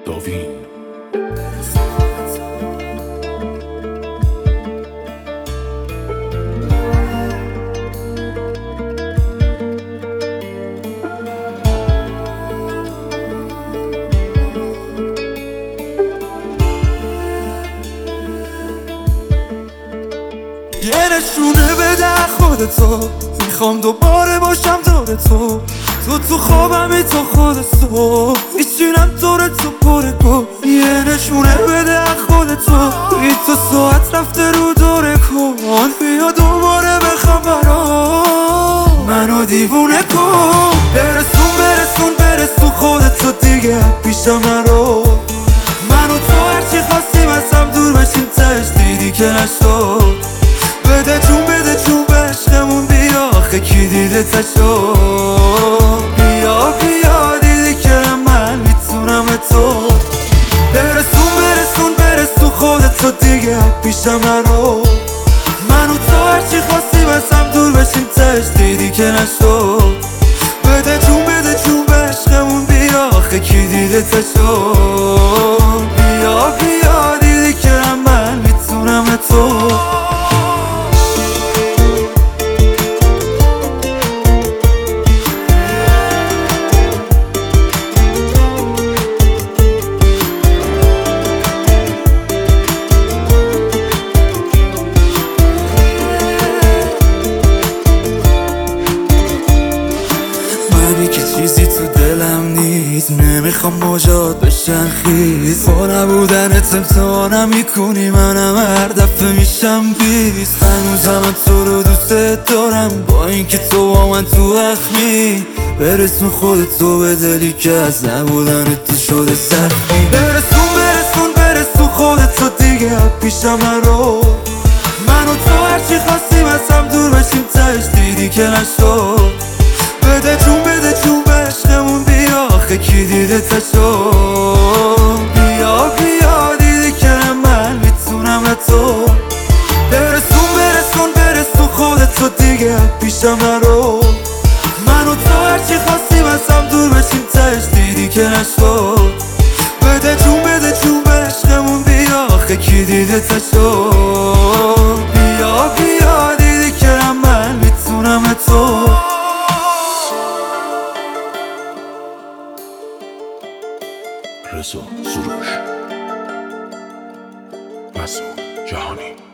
داوین. یه نشونه بده خودتو، میخوام دوباره باشم دور تو. تو خوابمی تو خودتو، میشینم دور تو پر کن. یه نشونه بده خودتو، بی تو ساعت رفته رو دوره کن. بیا دوباره بخوام برام، منو دیوونه کن. برسون خودتو دیگه پیشم نرو. من و تو هرچی خواستیم از هم دور بشیم، تش دیدی که نشد. بده جون به عشقمون بیا، آخه کی دیده تشو. بیا دیدی که من میتونم تو. برسون خودتو دیگه پیشم نرو. من و تو هرچی خواستیم از هم دور بشیم، تش دیدی که نشد. بده جون به عشقمون بیا، آخه کی دیده تشو. بیا دیدی که من میتونم تو. منی که چیزی تو دلم نیست، نمیخوام موجات بشن خیز. با نبودنت امتحانم میکنی، منم هر دفعه میشم بیست. هنوزم تو رو دوست دارم، با اینکه تو با من تو اخمی. برسون خودتو به دلی که از نبودنت تو شده سختی. برسون خودتو دیگه پیشم نرو. من و تو هرچی خواستیم از هم دور بشیم، تش دیدی که نشد. بده جون به عشقمون بیا، آخه کی دیده تشو. بیا دیدی که من میتونم تو. برسون خودتو دیگه پیشم نرو. من و تو هرچی خواستیم از هم دور بشیم، تش دیدی که نشد. بده جون به عشقمون بیا، آخه کی دیده تشو. بیا دیدی که من میتونم تو. رضا سروش، مسعود جهانی.